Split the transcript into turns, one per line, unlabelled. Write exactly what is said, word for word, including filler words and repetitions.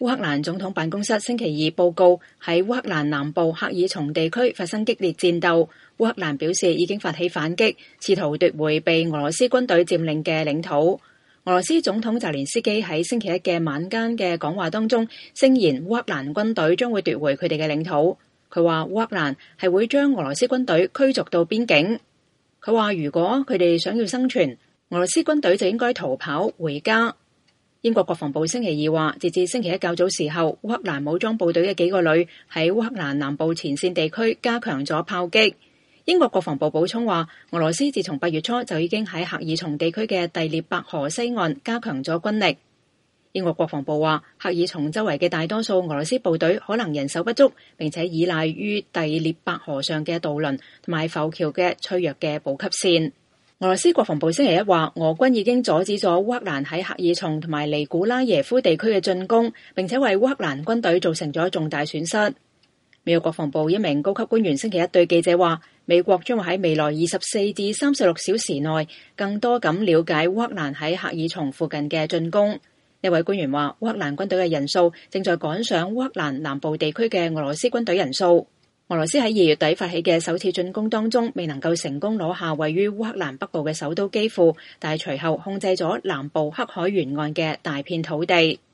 烏克蘭總統辦公室星期二報告，喺烏克蘭南部赫爾松地區發生激烈戰鬥。烏克蘭表示已經發起反擊，試圖奪回被俄羅斯軍隊佔領嘅領土。俄羅斯總統澤連斯基喺星期一嘅晚間嘅講話當中，聲言烏克蘭軍隊將會奪回佢哋嘅領土。佢話烏克蘭係會將俄羅斯軍隊驅逐到邊境。佢話如果佢哋想要生存，俄羅斯軍隊就應該逃跑回家。英國國防部星期二話，截至星期一較早時候，烏克蘭武裝部隊嘅幾個旅喺烏克蘭南部前線地區加強咗炮擊。英國國防部補充話，俄羅斯自從八月初就已經喺赫爾松地區嘅第聶伯河西岸加強咗軍力。英國國防部話，赫爾松周圍嘅大多數俄羅斯部隊可能人手不足，並且依賴於第聶伯河上嘅渡輪同埋浮橋嘅脆弱嘅補給線。俄羅斯國防部星期一話，俄軍已經阻止咗烏克蘭喺赫爾松同埋尼古拉耶夫地區嘅進攻，並且為烏克蘭軍隊造成咗重大損失。美國國防部一名高級官員星期一對記者話，美國將會喺未來二十四至三十六小時內更多咁了解烏克蘭喺赫爾松附近嘅進攻。呢位官員話，烏克蘭軍隊嘅人數正在趕上烏克蘭南部地區嘅俄羅斯軍隊人數。俄羅斯喺二月底發起嘅首次進攻當中，未能夠成功攞下位於烏克蘭北部嘅首都基輔，但係隨後控制咗南部黑海沿岸嘅大片土地。